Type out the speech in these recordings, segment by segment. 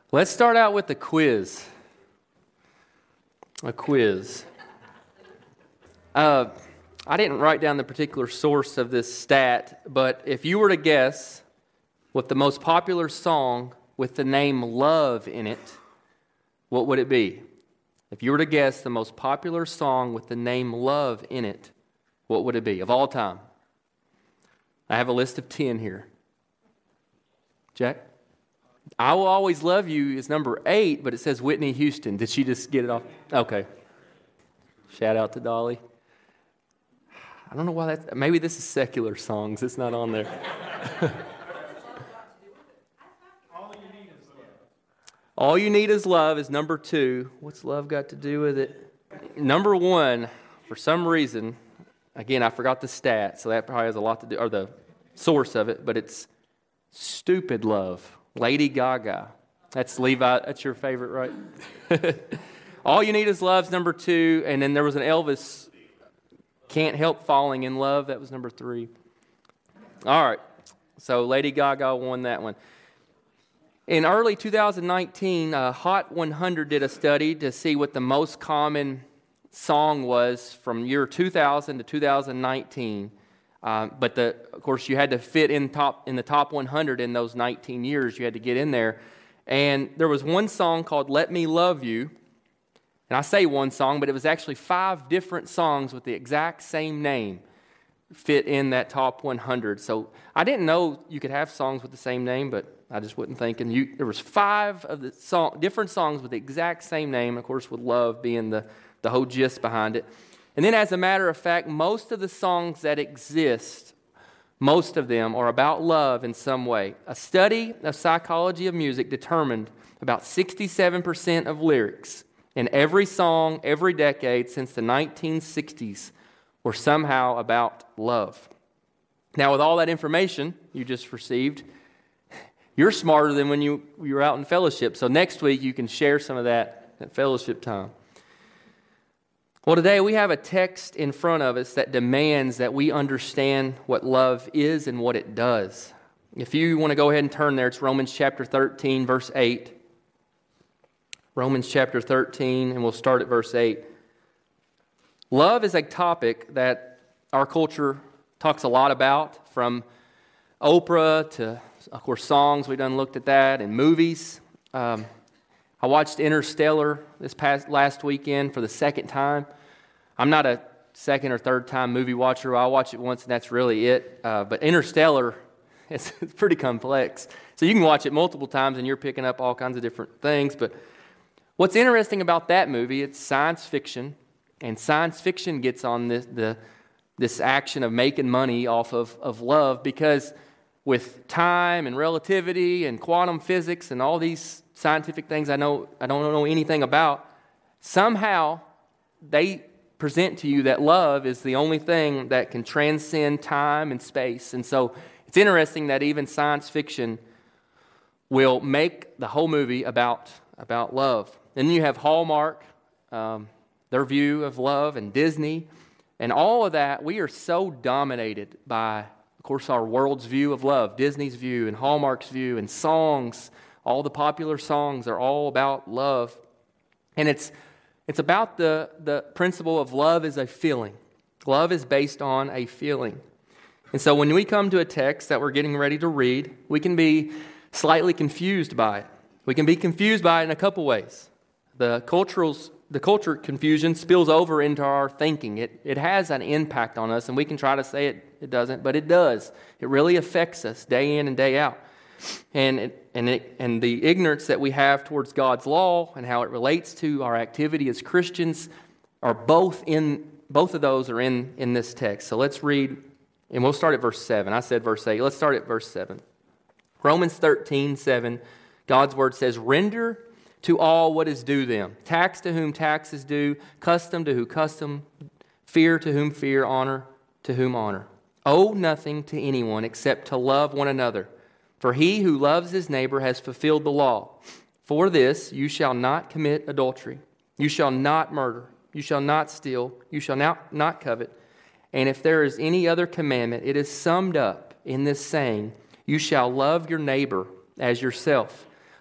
Let's start out with the quiz. A quiz. I didn't write down the particular source of this stat, but if you were to guess what the most popular song with the name Love in it, what would it be? If you were to guess the most popular song with the name Love in it, what would it be of all time? I have a list of 10 here. Jack? I Will Always Love You is number 8, but it says Whitney Houston. Did she just get it off? Okay. Shout out to Dolly. I don't know why that's... Maybe this is secular songs. It's not on there. All You Need Is Love is number 2. What's love got to do with it? Number 1, for some reason, again, I forgot the stat, so that probably has a lot to do, or the source of it, but it's Stupid Love. Lady Gaga. That's Levi. That's your favorite, right? All You Need Is Love's number 2, and then there was an Elvis, Can't Help Falling in Love. That was number 3. All right. So Lady Gaga won that one. In early 2019, Hot 100 did a study to see what the most common song was from year 2000 to 2019. But of course, you had to fit in the top 100 in those 19 years. You had to get in there. And there was one song called Let Me Love You. And I say one song, but it was actually 5 different songs with the exact same name fit in that top 100. So I didn't know you could have songs with the same name, but I just wasn't thinking. There was 5 of the different songs with the exact same name, of course, with love being the whole gist behind it. And then, as a matter of fact, most of the songs that exist, most of them are about love in some way. A study of psychology of music determined about 67% of lyrics in every song, every decade since the 1960s were somehow about love. Now, with all that information you just received, you're smarter than when you were out in fellowship. So next week you can share some of that at fellowship time. Well, today we have a text in front of us that demands that we understand what love is and what it does. If you want to go ahead and turn there, it's Romans chapter 13, verse 8. Romans chapter 13, and we'll start at verse 8. Love is a topic that our culture talks a lot about, from Oprah to, of course, songs. We done looked at that, and movies. I watched Interstellar last weekend for the second time. I'm not a second or third time movie watcher. I'll watch it once and that's really it. But Interstellar, it's pretty complex. So you can watch it multiple times and you're picking up all kinds of different things. But what's interesting about that movie, it's science fiction. And science fiction gets on this action of making money off of love, because with time and relativity and quantum physics and all these scientific things I don't know anything about, somehow they present to you that love is the only thing that can transcend time and space. And so it's interesting that even science fiction will make the whole movie about love. And then you have Hallmark, their view of love, and Disney, and all of that. We are so dominated by, of course, our world's view of love, Disney's view and Hallmark's view, and songs. All the popular songs are all about love. And it's about the principle of love is a feeling. Love is based on a feeling. And so when we come to a text that we're getting ready to read, we can be slightly confused by it. We can be confused by it in a couple ways. The culture confusion spills over into our thinking. It has an impact on us, and we can try to say it doesn't, but it does. It really affects us day in and day out. And the ignorance that we have towards God's law and how it relates to our activity as Christians are both of those are in this text. So let's read, and we'll start at verse 7. I said verse 8. Let's start at verse 7. Romans 13, 7, God's word says, "Render to all what is due them. Tax to whom tax is due, custom to whom custom, fear to whom fear, honor to whom honor. Owe nothing to anyone except to love one another. For he who loves his neighbor has fulfilled the law. For this, you shall not commit adultery. You shall not murder. You shall not steal. You shall not covet. And if there is any other commandment, it is summed up in this saying, you shall love your neighbor as yourself.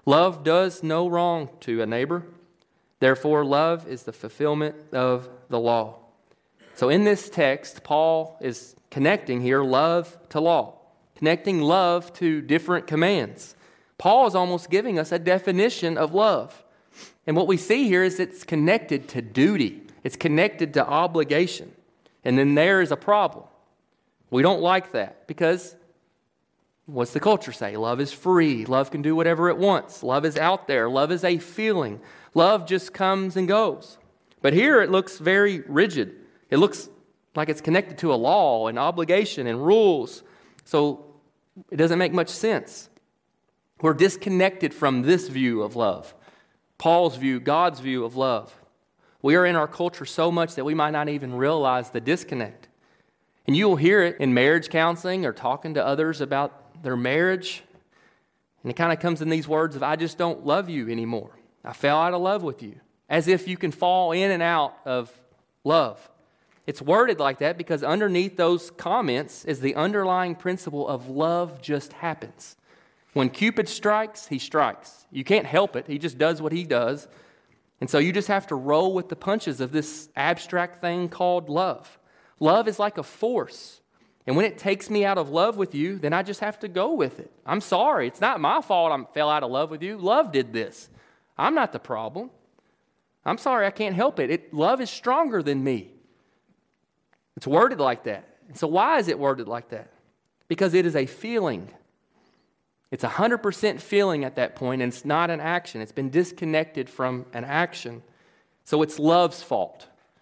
Love does no wrong to a neighbor. Therefore, love is the fulfillment of the law. So in this text, Paul is connecting here love to law, connecting love to different commands. Paul is almost giving us a definition of love. And what we see here is it's connected to duty. It's connected to obligation. And then there is a problem. We don't like that because what's the culture say? Love is free. Love can do whatever it wants. Love is out there. Love is a feeling. Love just comes and goes. But here it looks very rigid. It looks like it's connected to a law and obligation and rules. So it doesn't make much sense. We're disconnected from this view of love. Paul's view, God's view of love. We are in our culture so much that we might not even realize the disconnect. And you will hear it in marriage counseling or talking to others about their marriage. And it kind of comes in these words of, I just don't love you anymore. I fell out of love with you. As if you can fall in and out of love. It's worded like that because underneath those comments is the underlying principle of love just happens. When Cupid strikes, he strikes. You can't help it. He just does what he does. And so you just have to roll with the punches of this abstract thing called love. Love is like a force. And when it takes me out of love with you, then I just have to go with it. I'm sorry. It's not my fault I fell out of love with you. Love did this. I'm not the problem. I'm sorry. I can't help it. Love is stronger than me. It's worded like that. And so why is it worded like that? Because it is a feeling. It's 100% feeling at that point, and it's not an action. It's been disconnected from an action. So it's love's fault.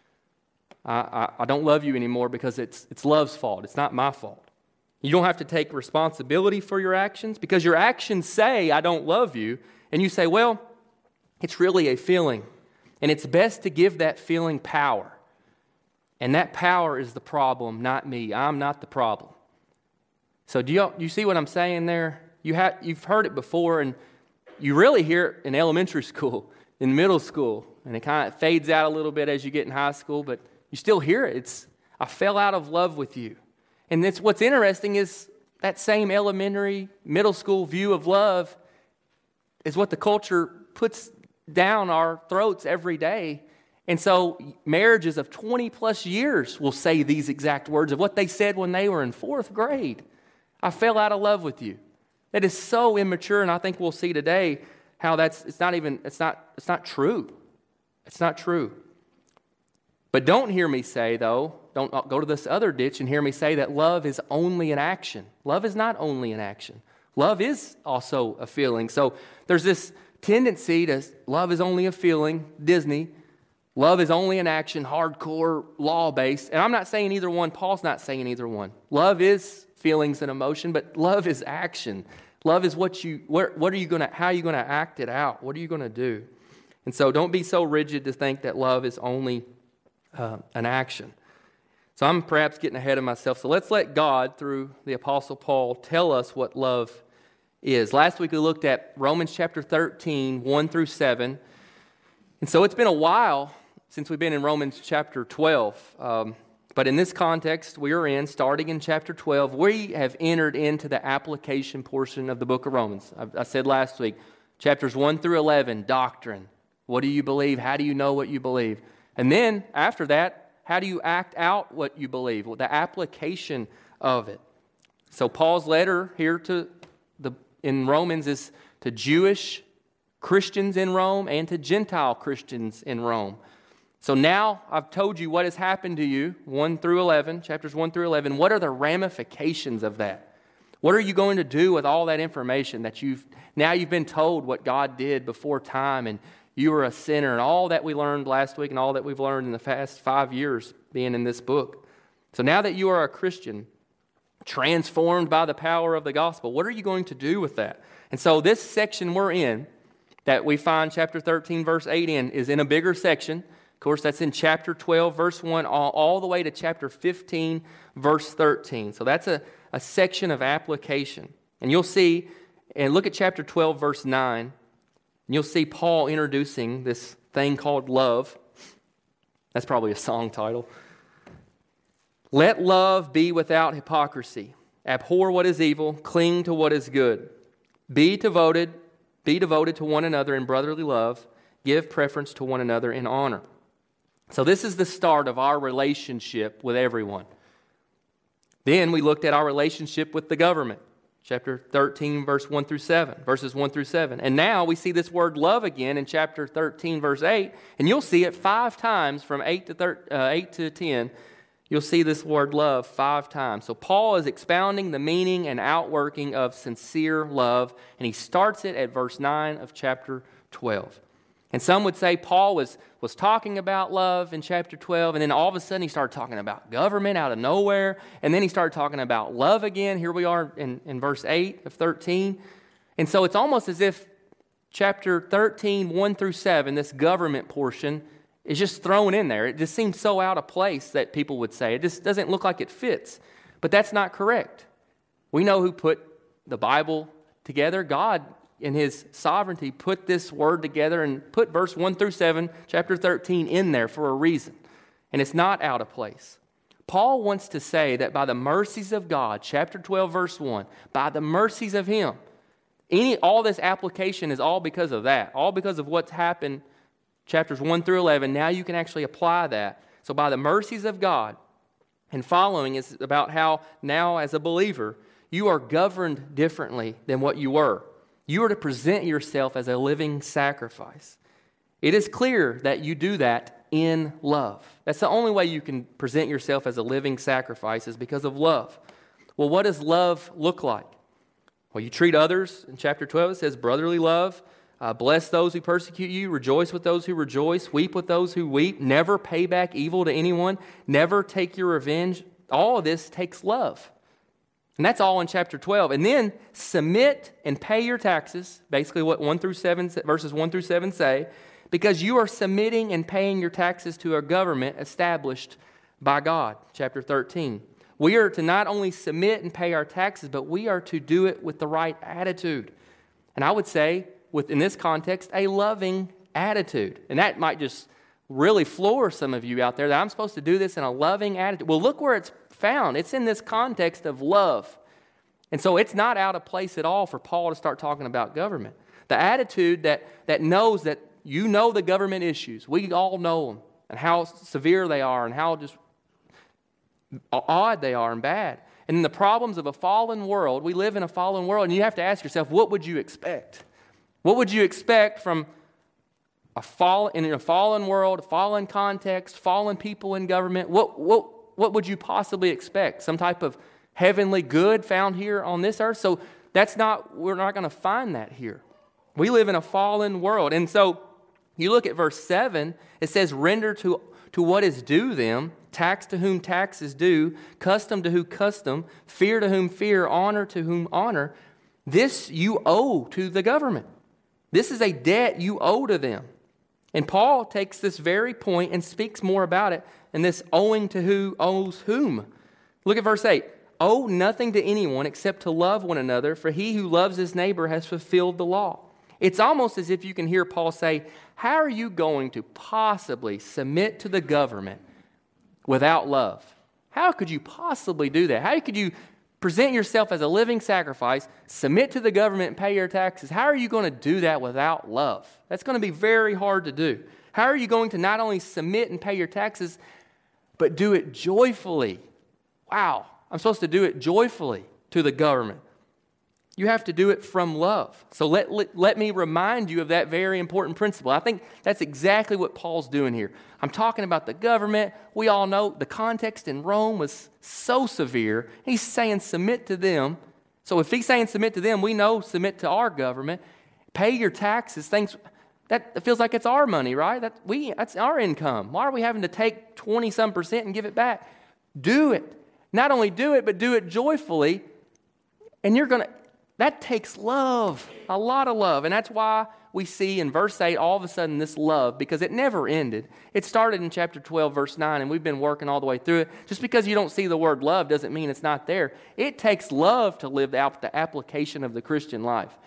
I don't love you anymore because it's love's fault. It's not my fault. You don't have to take responsibility for your actions because your actions say, I don't love you. And you say, well, it's really a feeling. And it's best to give that feeling power. And that power is the problem, not me. I'm not the problem. So do you see what I'm saying there? You've heard it before, and you really hear it in elementary school, in middle school, and it kind of fades out a little bit as you get in high school, but you still hear it. It's, I fell out of love with you. And that's what's interesting is that same elementary, middle school view of love is what the culture puts down our throats every day. And so marriages of 20 plus years will say these exact words of what they said when they were in fourth grade. I fell out of love with you. That is so immature, and I think we'll see today how it's not true. It's not true. But don't hear me say, though, don't go to this other ditch and hear me say that love is only an action. Love is not only an action. Love is also a feeling. So there's this tendency to love is only a feeling, Disney. Love is only an action, hardcore, law-based. And I'm not saying either one. Paul's not saying either one. Love is feelings and emotion, but love is action. Love is how are you going to act it out? What are you going to do? And so don't be so rigid to think that love is only an action. So I'm perhaps getting ahead of myself. So let's let God, through the Apostle Paul, tell us what love is. Last week we looked at Romans chapter 13, 1 through 7. And so it's been a while since we've been in Romans chapter 12. But in this context we are in, starting in chapter 12, we have entered into the application portion of the book of Romans. I said last week, chapters 1 through 11, doctrine. What do you believe? How do you know what you believe? And then after that, how do you act out what you believe? Well, the application of it. So Paul's letter here in Romans is to Jewish Christians in Rome and to Gentile Christians in Rome. So now I've told you what has happened to you, 1 through 11, chapters 1 through 11. What are the ramifications of that? What are you going to do with all that information that you've been told what God did before time and you were a sinner and all that we learned last week and all that we've learned in the past 5 years being in this book. So now that you are a Christian, transformed by the power of the gospel, what are you going to do with that? And so this section we're in, that we find chapter 13, verse 8 in, is in a bigger section. Of course, that's in chapter 12, verse 1, all the way to chapter 15, verse 13. So that's a section of application. And you'll see, and look at chapter 12, verse 9, and you'll see Paul introducing this thing called love. That's probably a song title. Let love be without hypocrisy. Abhor what is evil, cling to what is good. Be devoted Be devoted to one another in brotherly love. Give preference to one another in honor. So this is the start of our relationship with everyone. Then we looked at our relationship with the government. Chapter 13, verses 1 through 7. And now we see this word love again in chapter 13, verse 8. And you'll see it 5 times from 8 to 10. You'll see this word love 5 times. So Paul is expounding the meaning and outworking of sincere love. And he starts it at verse 9 of chapter 12. And some would say Paul was talking about love in chapter 12, and then all of a sudden he started talking about government out of nowhere, and then he started talking about love again. Here we are in verse 8 of 13. And so it's almost as if chapter 13, 1 through 7, this government portion, is just thrown in there. It just seems so out of place that people would say. It just doesn't look like it fits. But that's not correct. We know who put the Bible together. God, in His sovereignty, put this word together and put verse 1 through 7, chapter 13, in there for a reason. And it's not out of place. Paul wants to say that by the mercies of God, chapter 12, verse 1, by the mercies of Him, all this application is all because of that, all because of what's happened, chapters 1 through 11. Now you can actually apply that. So by the mercies of God, and following is about how now as a believer, you are governed differently than what you were. You are to present yourself as a living sacrifice. It is clear that you do that in love. That's the only way you can present yourself as a living sacrifice is because of love. Well, what does love look like? Well, you treat others. In chapter 12, it says brotherly love. Bless those who persecute you. Rejoice with those who rejoice. Weep with those who weep. Never pay back evil to anyone. Never take your revenge. All of this takes love. And that's all in chapter 12. And then submit and pay your taxes, basically what verses 1 through 7 say, because you are submitting and paying your taxes to a government established by God, chapter 13. We are to not only submit and pay our taxes, but we are to do it with the right attitude. And I would say, in this context, a loving attitude. And that might just really floor some of you out there that I'm supposed to do this in a loving attitude. Well, look where it's found. It's in this context of love. And so it's not out of place at all for Paul to start talking about government. The attitude that knows that you know the government issues. We all know them and how severe they are and how just odd they are and bad. And the problems of a fallen world, we live in a fallen world, and you have to ask yourself, what would you expect? What would you expect from in a fallen world, a fallen context, fallen people in government? What would you possibly expect? Some type of heavenly good found here on this earth? So we're not going to find that here. We live in a fallen world. And so you look at verse 7, it says, render to what is due them, tax to whom tax is due, custom to whom custom, fear to whom fear, honor to whom honor. This you owe to the government. This is a debt you owe to them. And Paul takes this very point and speaks more about it in this owing to who owes whom. Look at verse 8. Owe nothing to anyone except to love one another, for he who loves his neighbor has fulfilled the law. It's almost as if you can hear Paul say, how are you going to possibly submit to the government without love? How could you possibly do that? How could you present yourself as a living sacrifice, submit to the government and pay your taxes? How are you going to do that without love? That's going to be very hard to do. How are you going to not only submit and pay your taxes, but do it joyfully? Wow, I'm supposed to do it joyfully to the government. You have to do it from love. So let me remind you of that very important principle. I think that's exactly what Paul's doing here. I'm talking about the government. We all know the context in Rome was so severe. He's saying submit to them. So if he's saying submit to them, we know submit to our government. Pay your taxes. That feels like it's our money, right? That's our income. Why are we having to take 20-some% and give it back? Do it. Not only do it, but do it joyfully. And that takes love, a lot of love. And that's why we see in verse 8 all of a sudden this love, because it never ended. It started in chapter 12, verse 9, and we've been working all the way through it. Just because you don't see the word love doesn't mean it's not there. It takes love to live out the application of the Christian life.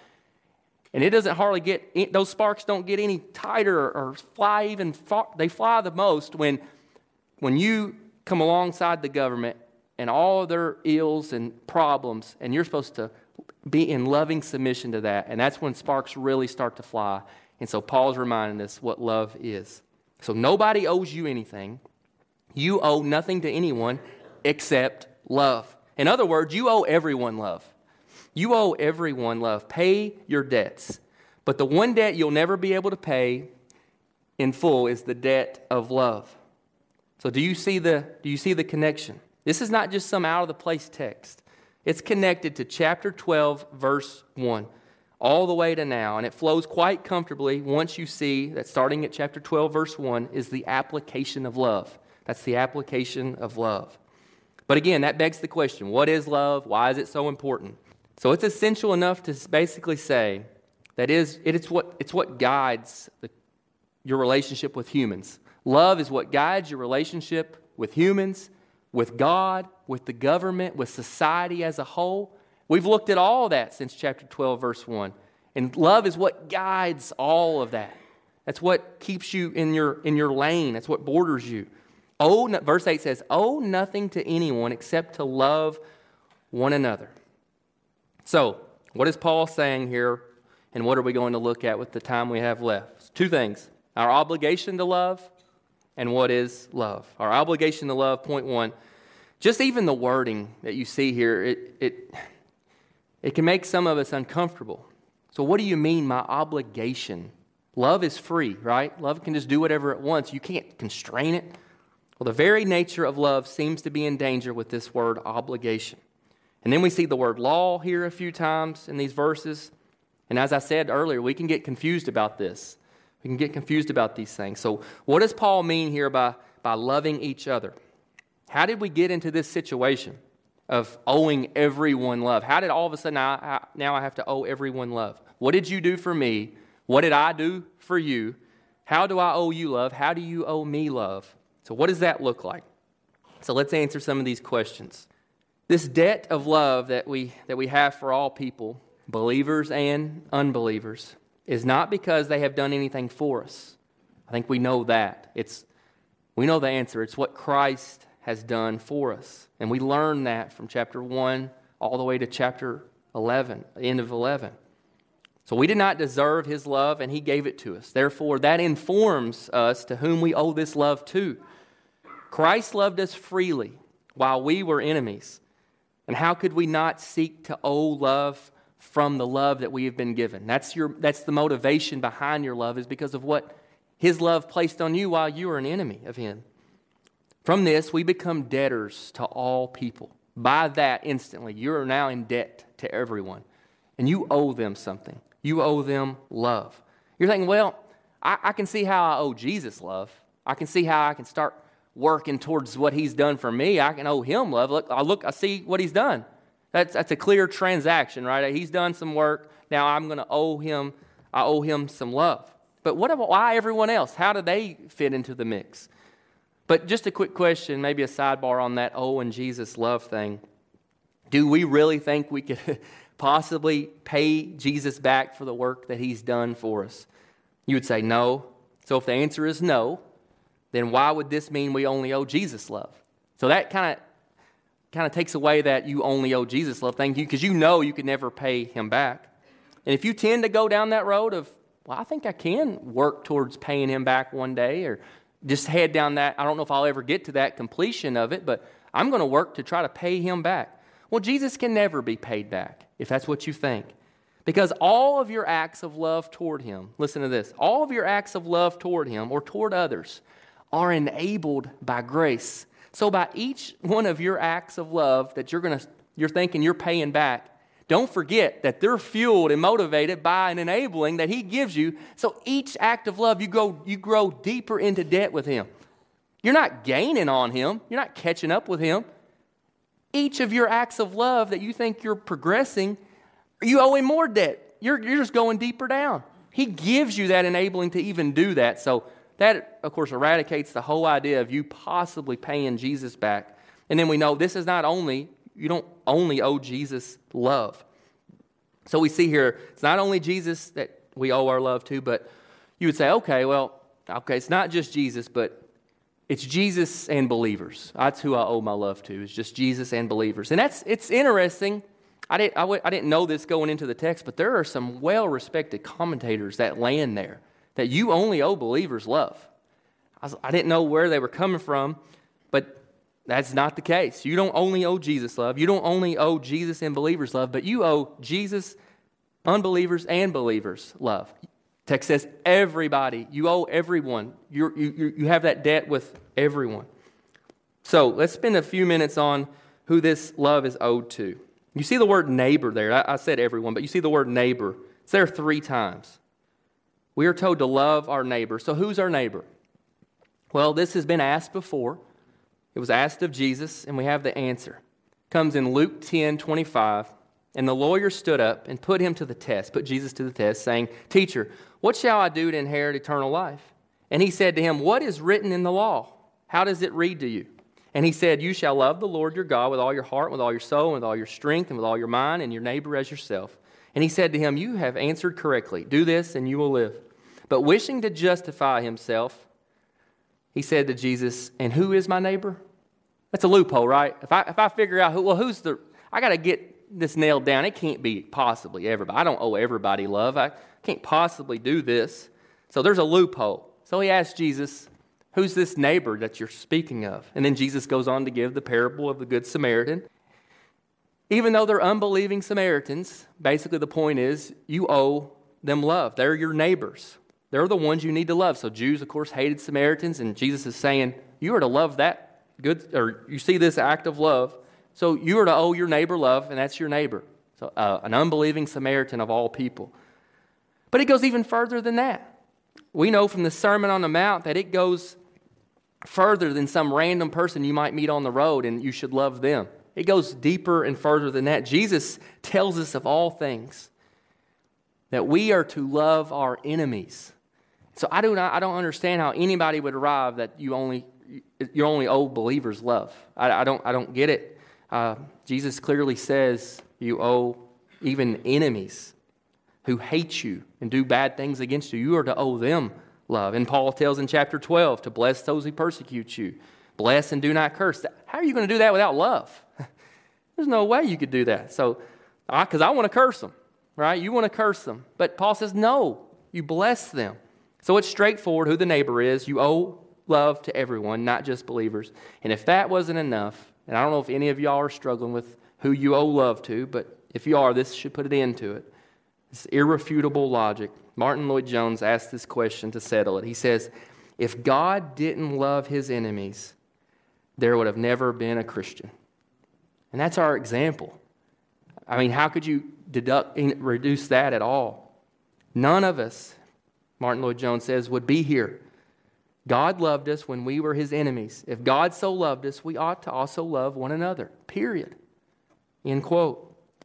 And it doesn't hardly those sparks don't get any tighter or fly even far. They fly the most when you come alongside the government and all of their ills and problems, and you're supposed to be in loving submission to that. And that's when sparks really start to fly. And so Paul's reminding us what love is. So nobody owes you anything. You owe nothing to anyone except love. In other words, you owe everyone love. You owe everyone love. Pay your debts. But the one debt you'll never be able to pay in full is the debt of love. So do you see the connection? This is not just some out of the place text. It's connected to chapter 12, verse 1, all the way to now. And it flows quite comfortably once you see that starting at chapter 12, verse 1 is the application of love. That's the application of love. But again, that begs the question, what is love? Why is it so important? So it's essential enough to basically say that it's what guides your relationship with humans. Love is what guides your relationship with humans, with God, with the government, with society as a whole. We've looked at all that since chapter 12, verse 1. And love is what guides all of that. That's what keeps you in your lane. That's what borders you. Verse 8 says, owe nothing to anyone except to love one another. So, what is Paul saying here, and what are we going to look at with the time we have left? Two things. Our obligation to love, and what is love. Our obligation to love, point one. Just even the wording that you see here, it can make some of us uncomfortable. So what do you mean, my obligation? Love is free, right? Love can just do whatever it wants. You can't constrain it. Well, the very nature of love seems to be in danger with this word obligation. And then we see the word law here a few times in these verses. And as I said earlier, we can get confused about this. We can get confused about these things. So what does Paul mean here by loving each other? How did we get into this situation of owing everyone love? How did all of a sudden now I have to owe everyone love? What did you do for me? What did I do for you? How do I owe you love? How do you owe me love? So what does that look like? So let's answer some of these questions. This debt of love that we have for all people, believers and unbelievers, is not because they have done anything for us. I think we know that. We know the answer. It's what Christ has done for us. And we learn that from chapter 1 all the way to chapter 11, the end of 11. So we did not deserve His love, and He gave it to us. Therefore, that informs us to whom we owe this love to. Christ loved us freely while we were enemies. And how could we not seek to owe love from the love that we have been given? That's the motivation behind your love, is because of what His love placed on you while you were an enemy of Him. From this, we become debtors to all people. By that, instantly, you are now in debt to everyone. And you owe them something. You owe them love. You're thinking, well, I can see how I owe Jesus love. I can see how I can start working towards what He's done for me. I can owe Him love. I see what He's done. That's a clear transaction, right? He's done some work. Now I'm going to owe Him some love. But why everyone else? How do they fit into the mix? But just a quick question, maybe a sidebar on that owing Jesus love thing. Do we really think we could possibly pay Jesus back for the work that He's done for us? You would say no. So if the answer is no, then why would this mean we only owe Jesus love? So that kind of takes away that you only owe Jesus love thing, because you know you could never pay Him back. And if you tend to go down that road of, well, I think I can work towards paying Him back one day, or just head down that, I don't know if I'll ever get to that completion of it, but I'm going to work to try to pay Him back. Well, Jesus can never be paid back, if that's what you think. Because all of your acts of love toward Him, listen to this, all of your acts of love toward Him or toward others are enabled by grace. So by each one of your acts of love that you're thinking you're paying back, don't forget that they're fueled and motivated by an enabling that He gives you. So each act of love, you grow deeper into debt with Him. You're not gaining on Him. You're not catching up with Him. Each of your acts of love that you think you're progressing, you owe Him more debt. You're just going deeper down. He gives you that enabling to even do that. So that, of course, eradicates the whole idea of you possibly paying Jesus back. And then we know this is not only, you don't only owe Jesus love. So we see here, it's not only Jesus that we owe our love to, but you would say, okay, it's not just Jesus, but it's Jesus and believers. That's who I owe my love to, it's just Jesus and believers. And it's interesting. I didn't know this going into the text, but there are some well-respected commentators that land there that you only owe believers love. I didn't know where they were coming from, but that's not the case. You don't only owe Jesus love. You don't only owe Jesus and believers love, but you owe Jesus, unbelievers, and believers love. Text says everybody. You owe everyone. You have that debt with everyone. So let's spend a few minutes on who this love is owed to. You see the word neighbor there. I said everyone, but you see the word neighbor. It's there 3 times. We are told to love our neighbor. So who's our neighbor? Well, this has been asked before. It was asked of Jesus, and we have the answer. It comes in Luke 10:25. And the lawyer stood up and put Jesus to the test, saying, "Teacher, what shall I do to inherit eternal life?" And he said to him, "What is written in the law? How does it read to you?" And he said, "You shall love the Lord your God with all your heart, with all your soul, and with all your strength, and with all your mind, and your neighbor as yourself." And he said to him, "You have answered correctly. Do this, and you will live." But wishing to justify himself, he said to Jesus, "And who is my neighbor?" That's a loophole, right? If I figure out I got to get this nailed down. It can't be possibly everybody. I don't owe everybody love. I can't possibly do this. So there's a loophole. So he asked Jesus, "Who's this neighbor that you're speaking of?" And then Jesus goes on to give the parable of the Good Samaritan. Even though they're unbelieving Samaritans, basically the point is you owe them love. They're your neighbors. They're the ones you need to love. So Jews, of course, hated Samaritans, and Jesus is saying you are to love that good, or you see this act of love. So you are to owe your neighbor love, and that's your neighbor. So an unbelieving Samaritan of all people. But it goes even further than that. We know from the Sermon on the Mount that it goes further than some random person you might meet on the road and you should love them. It goes deeper and further than that. Jesus tells us of all things that we are to love our enemies. So I don't understand how anybody would arrive that you only owe believers love. I don't get it. Jesus clearly says you owe even enemies who hate you and do bad things against you. You are to owe them love. And Paul tells in chapter 12 to bless those who persecute you. Bless and do not curse. How are you going to do that without love? There's no way you could do that. So, because I want to curse them, right? You want to curse them. But Paul says, no, you bless them. So it's straightforward who the neighbor is. You owe love to everyone, not just believers. And if that wasn't enough, and I don't know if any of y'all are struggling with who you owe love to, but if you are, this should put an end to it. It's irrefutable logic. Martin Lloyd-Jones asked this question to settle it. He says, if God didn't love his enemies, there would have never been a Christian. And that's our example. I mean, how could you reduce that at all? None of us, Martin Lloyd-Jones says, would be here. God loved us when we were his enemies. If God so loved us, we ought to also love one another. Period. End quote.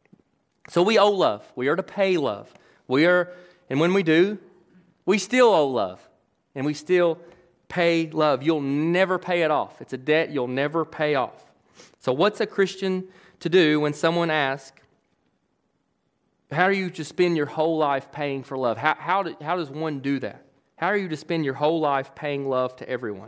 So we owe love. We are to pay love. And when we do, we still owe love. And we still pay love. You'll never pay it off. It's a debt you'll never pay off. So what's a Christian to do when someone asks, how do you just spend your whole life paying for love? How does one do that? How are you to spend your whole life paying love to everyone?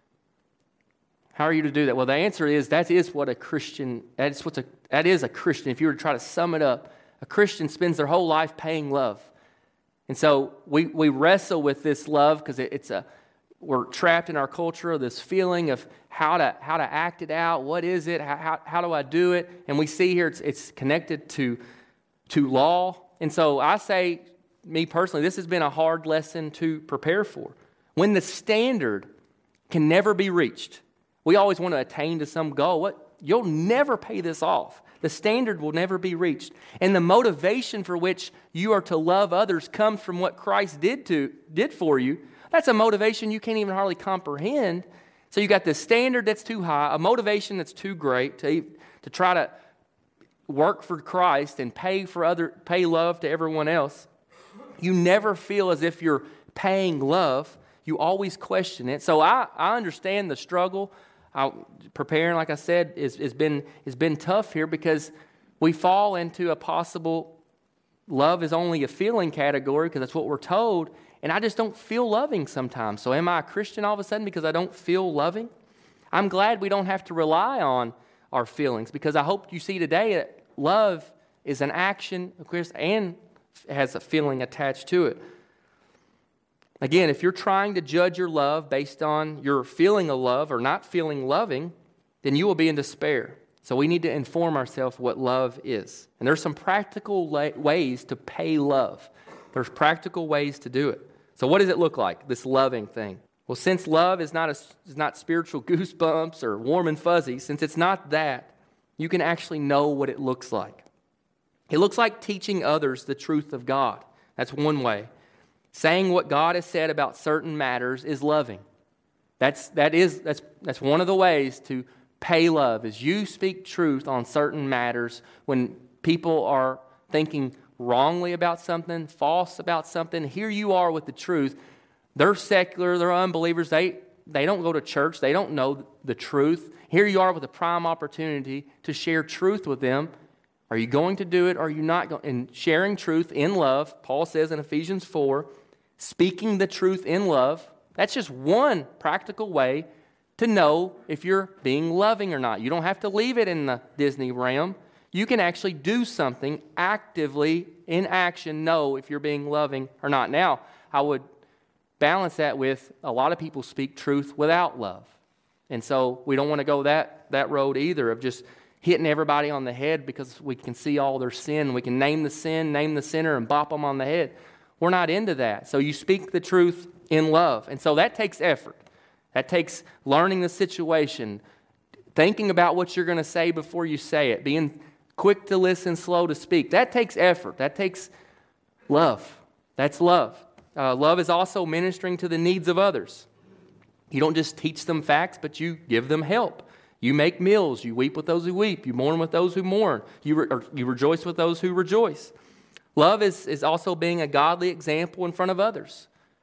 How are you to do that? Well, the answer is that is a Christian. If you were to try to sum it up, a Christian spends their whole life paying love. And so we wrestle with this love because we're trapped in our culture of this feeling of how to act it out. What is it? How do I do it? And we see here it's connected to law. And so I say, me personally, this has been a hard lesson to prepare for. When the standard can never be reached, we always want to attain to some goal. You'll never pay this off. The standard will never be reached. And the motivation for which you are to love others comes from what Christ did for you. That's a motivation you can't even hardly comprehend. So you got this standard that's too high, a motivation that's too great to try to work for Christ and pay love to everyone else. You never feel as if you're paying love. You always question it. So I understand the struggle. Preparing, like I said, has been tough here because we fall into a possible love is only a feeling category because that's what we're told. And I just don't feel loving sometimes. So am I a Christian all of a sudden because I don't feel loving? I'm glad we don't have to rely on our feelings because I hope you see today that love is an action, of course, and has a feeling attached to it. Again, if you're trying to judge your love based on your feeling of love or not feeling loving, then you will be in despair. So we need to inform ourselves what love is. And there's some practical ways to pay love. There's practical ways to do it. So what does it look like, this loving thing? Well, since love is not spiritual goosebumps or warm and fuzzy, since it's not that, you can actually know what it looks like. It looks like teaching others the truth of God. That's one way. Saying what God has said about certain matters is loving. That's one of the ways to pay love, is you speak truth on certain matters when people are thinking wrongly about something, false about something. Here you are with the truth. They're secular, they're unbelievers, they don't go to church, they don't know the truth. Here you are with a prime opportunity to share truth with them. Are you going to do it or are you not going? And sharing truth in love, Paul says in Ephesians 4, speaking the truth in love, that's just one practical way to know if you're being loving or not. You don't have to leave it in the Disney realm. You can actually do something actively, in action, know if you're being loving or not. Now, I would balance that with a lot of people speak truth without love. And so we don't want to go that road either of just hitting everybody on the head because we can see all their sin. We can name the sin, name the sinner, and bop them on the head. We're not into that. So you speak the truth in love. And so that takes effort. That takes learning the situation, thinking about what you're going to say before you say it, being quick to listen, slow to speak. That takes effort. That takes love. That's love. Love is also ministering to the needs of others. You don't just teach them facts, but you give them help. You make meals. You weep with those who weep. You mourn with those who mourn. You rejoice with those who rejoice. Love is also being a godly example in front of others.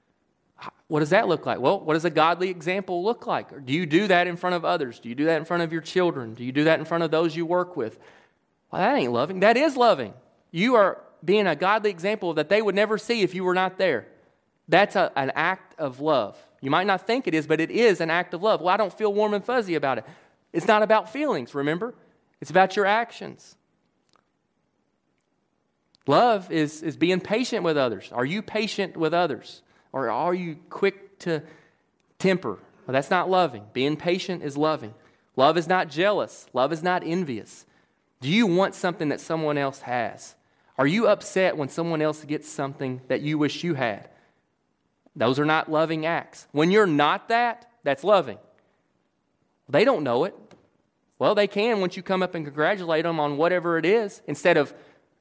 What does that look like? Well, what does a godly example look like? Or do you do that in front of others? Do you do that in front of your children? Do you do that in front of those you work with? Well, that ain't loving. That is loving. You are being a godly example that they would never see if you were not there. That's an act of love. You might not think it is, but it is an act of love. Well, I don't feel warm and fuzzy about it. It's not about feelings, remember? It's about your actions. Love is being patient with others. Are you patient with others? Or are you quick to temper? Well, that's not loving. Being patient is loving. Love is not jealous. Love is not envious. Do you want something that someone else has? Are you upset when someone else gets something that you wish you had? Those are not loving acts. When you're not that, that's loving. They don't know it. Well, they can once you come up and congratulate them on whatever it is, instead of,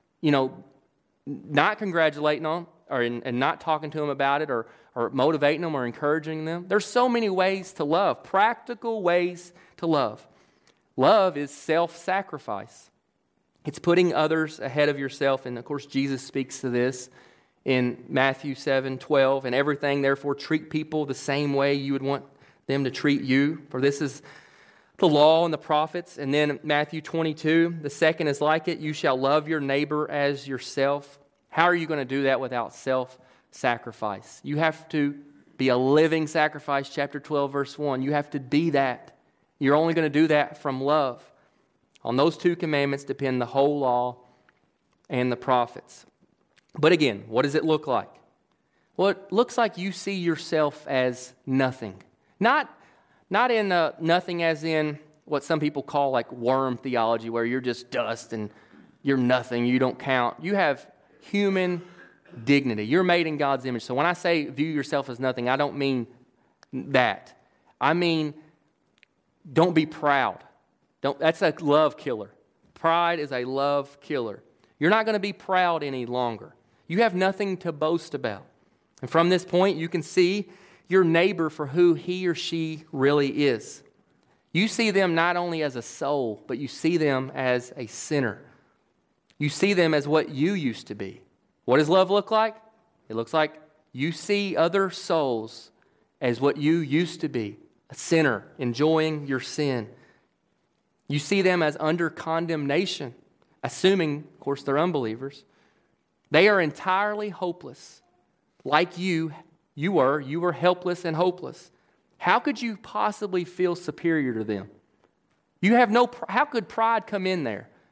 not congratulating them and not talking to them about it or motivating them or encouraging them. There's so many ways to love, practical ways to love. Love is self-sacrifice. It's putting others ahead of yourself. And of course, Jesus speaks to this in Matthew 7:12. And everything, therefore, treat people the same way you would want them to treat you. For this is the law and the prophets. And then Matthew 22, the second is like it. You shall love your neighbor as yourself. How are you going to do that without self-sacrifice? You have to be a living sacrifice, chapter 12, verse 1. You have to be that. You're only going to do that from love. On those two commandments depend the whole law and the prophets. But again, what does it look like? Well, it looks like you see yourself as nothing. Not in nothing as in what some people call like worm theology, where you're just dust and you're nothing, you don't count. You have human dignity. You're made in God's image. So when I say view yourself as nothing, I don't mean that. I mean, don't be proud. That's a love killer. Pride is a love killer. You're not going to be proud any longer. You have nothing to boast about. And from this point, you can see your neighbor for who he or she really is. You see them not only as a soul, but you see them as a sinner. You see them as what you used to be. What does love look like? It looks like you see other souls as what you used to be, a sinner enjoying your sin. You see them as under condemnation, assuming, of course, they're unbelievers. They are entirely hopeless, like you were. You were helpless and hopeless. How could you possibly feel superior to them? How could pride come in there?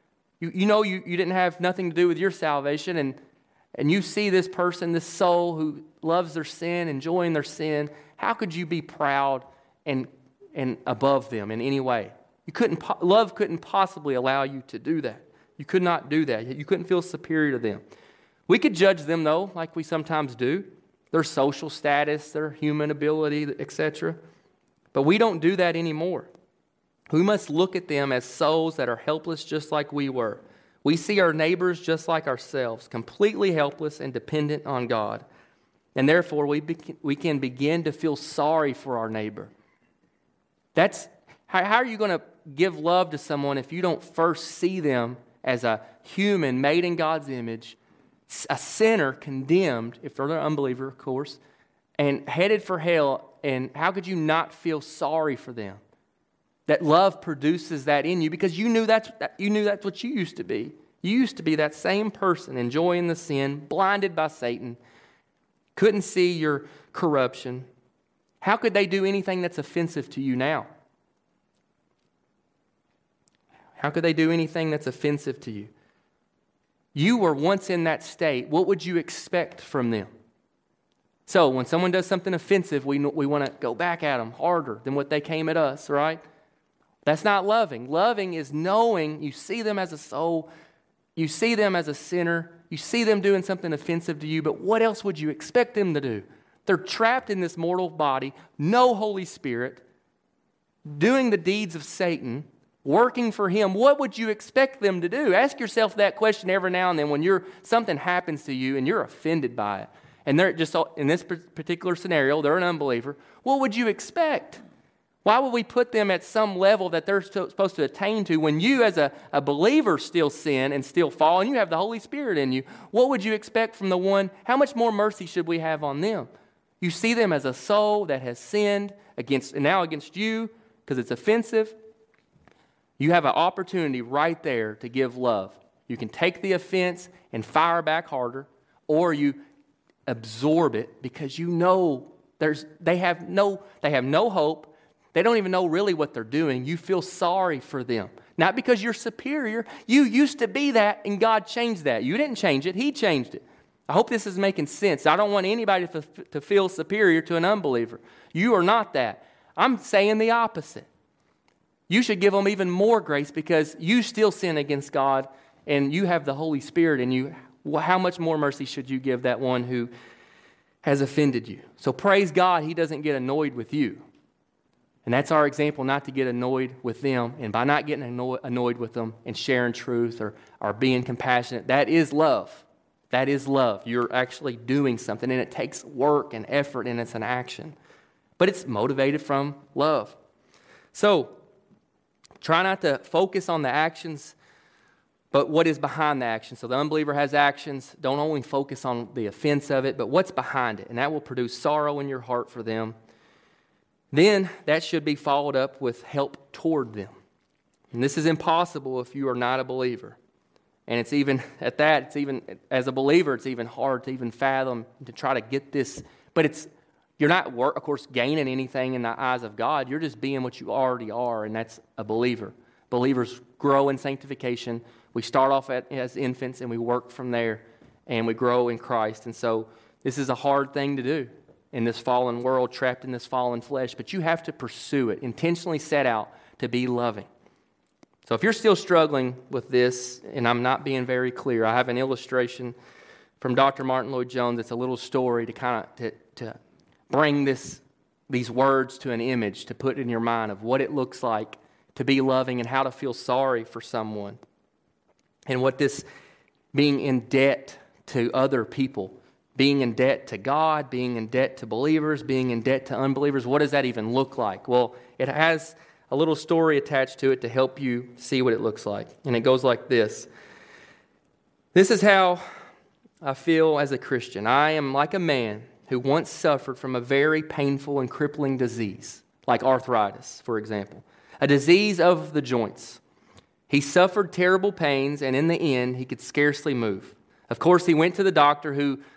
You know you didn't have nothing to do with your salvation, and you see this person, this soul who loves their sin, enjoying their sin. How could you be proud and above them in any way? Love couldn't possibly allow you to do that. You could not do that. You couldn't feel superior to them. We could judge them, though, like we sometimes do. Their social status, their human ability, etc. But we don't do that anymore. We must look at them as souls that are helpless just like we were. We see our neighbors just like ourselves, completely helpless and dependent on God. And therefore, we can begin to feel sorry for our neighbor. How are you going to give love to someone if you don't first see them as a human made in God's image, a sinner condemned, if they're an unbeliever, of course, and headed for hell? And how could you not feel sorry for them? That love produces that in you because you knew that's what you used to be. You used to be that same person enjoying the sin, blinded by Satan, couldn't see your corruption. How could they do anything that's offensive to you now? How could they do anything that's offensive to you? You were once in that state. What would you expect from them? So when someone does something offensive, we want to go back at them harder than what they came at us, right? That's not loving. Loving is knowing you see them as a soul, you see them as a sinner, you see them doing something offensive to you, but what else would you expect them to do? They're trapped in this mortal body, no Holy Spirit, doing the deeds of Satan, working for him. What would you expect them to do? Ask yourself that question every now and then when something happens to you and you're offended by it. And they're just, in this particular scenario, they're an unbeliever. What would you expect? Why would we put them at some level that they're supposed to attain to when you as a believer still sin and still fall and you have the Holy Spirit in you? What would you expect from the one? How much more mercy should we have on them? You see them as a soul that has sinned against you because it's offensive. You have an opportunity right there to give love. You can take the offense and fire back harder, or you absorb it because you know they have no hope. They don't even know really what they're doing. You feel sorry for them. Not because you're superior. You used to be that, and God changed that. You didn't change it. He changed it. I hope this is making sense. I don't want anybody to feel superior to an unbeliever. You are not that. I'm saying the opposite. You should give them even more grace because you still sin against God, and you have the Holy Spirit in you. How much more mercy should you give that one who has offended you? So praise God, He doesn't get annoyed with you. And that's our example, not to get annoyed with them. And by not getting annoyed with them and sharing truth or being compassionate, that is love. That is love. You're actually doing something, and it takes work and effort, and it's an action. But it's motivated from love. So try not to focus on the actions, but what is behind the action. So the unbeliever has actions. Don't only focus on the offense of it, but what's behind it. And that will produce sorrow in your heart for them. Then that should be followed up with help toward them. And this is impossible if you are not a believer. And it's even as a believer, it's even hard to even fathom to try to get this. But you're not, of course, gaining anything in the eyes of God. You're just being what you already are, and that's a believer. Believers grow in sanctification. We start off as infants, and we work from there, and we grow in Christ. And so this is a hard thing to do in this fallen world, trapped in this fallen flesh, but you have to pursue it, intentionally set out to be loving. So if you're still struggling with this, and I'm not being very clear, I have an illustration from Dr. Martin Lloyd-Jones. It's a little story to bring these words to an image, to put in your mind of what it looks like to be loving and how to feel sorry for someone. And what this being in debt to other people, being in debt to God, being in debt to believers, being in debt to unbelievers, what does that even look like? Well, it has a little story attached to it to help you see what it looks like. And it goes like this. This is how I feel as a Christian. I am like a man who once suffered from a very painful and crippling disease, like arthritis, for example, a disease of the joints. He suffered terrible pains, and in the end, he could scarcely move. Of course, he went to the doctor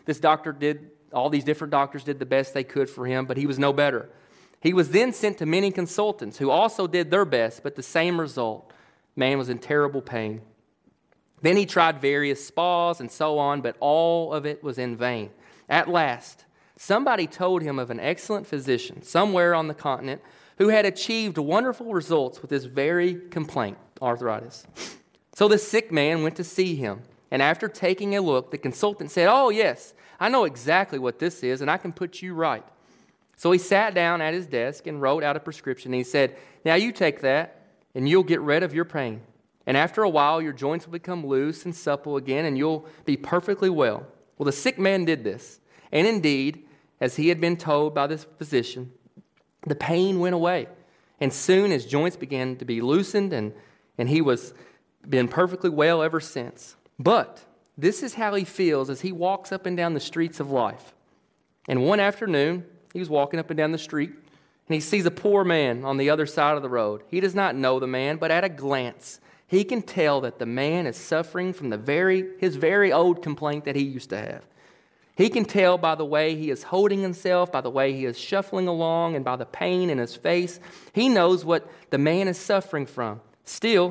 all these different doctors did the best they could for him, but he was no better. He was then sent to many consultants who also did their best, but the same result. Man was in terrible pain. Then he tried various spas and so on, but all of it was in vain. At last, somebody told him of an excellent physician somewhere on the continent who had achieved wonderful results with this very complaint, arthritis. So the sick man went to see him, and after taking a look, the consultant said, "Oh, yes, I know exactly what this is, and I can put you right." So he sat down at his desk and wrote out a prescription. He said, "Now you take that, and you'll get rid of your pain. And after a while, your joints will become loose and supple again, and you'll be perfectly well." Well, the sick man did this. And indeed, as he had been told by this physician, the pain went away. And soon his joints began to be loosened, and he was been perfectly well ever since. But this is how he feels as he walks up and down the streets of life. And one afternoon, he was walking up and down the street, and he sees a poor man on the other side of the road. He does not know the man, but at a glance, he can tell that the man is suffering from his very old complaint that he used to have. He can tell by the way he is holding himself, by the way he is shuffling along, and by the pain in his face. He knows what the man is suffering from. Still,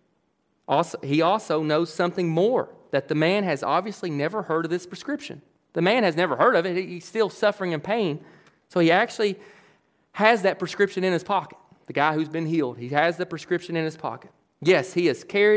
he also knows something more, that the man has obviously never heard of this prescription. The man has never heard of it. He's still suffering in pain. So he actually has that prescription in his pocket. The guy who's been healed, he has the prescription in his pocket. Yes, he has carried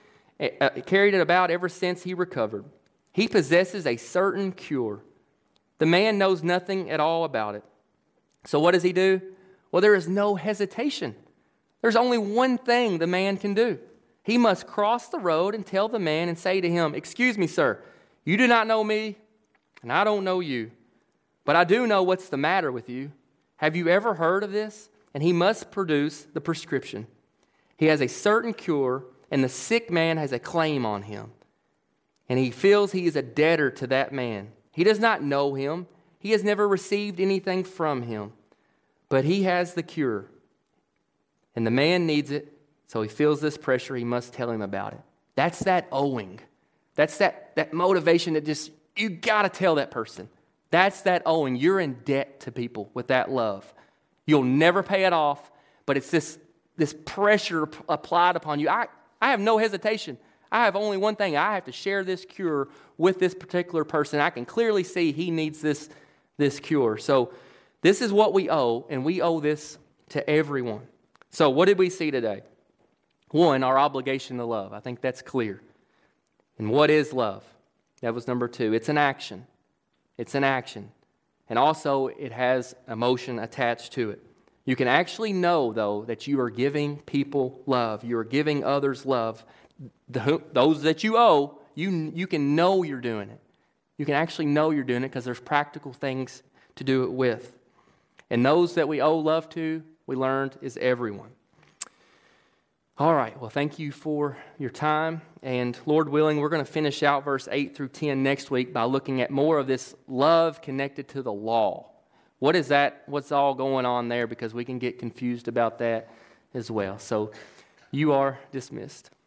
it about ever since he recovered. He possesses a certain cure. The man knows nothing at all about it. So what does he do? Well, there is no hesitation. There's only one thing the man can do. He must cross the road and tell the man and say to him, "Excuse me, sir, you do not know me, and I don't know you, but I do know what's the matter with you. Have you ever heard of this?" And he must produce the prescription. He has a certain cure, and the sick man has a claim on him. And he feels he is a debtor to that man. He does not know him. He has never received anything from him. But he has the cure. And the man needs it, so he feels this pressure. He must tell him about it. That's that owing. That's that motivation that just, you got to tell that person. That's that owing. You're in debt to people with that love. You'll never pay it off, but it's this pressure applied upon you. I have no hesitation. I have only one thing. I have to share this cure with this particular person. I can clearly see he needs this cure. So this is what we owe, and we owe this to everyone. So what did we see today? One, our obligation to love. I think that's clear. And what is love? That was number 2. It's an action. It's an action. And also it has emotion attached to it. You can actually know, though, that you are giving people love. You are giving others love. Those that you owe, you can know you're doing it. You can actually know you're doing it because there's practical things to do it with. And those that we owe love to, we learned, is everyone. All right, well, thank you for your time. And Lord willing, we're going to finish out verse 8 through 10 next week by looking at more of this love connected to the law. What is that? What's all going on there? Because we can get confused about that as well. So you are dismissed.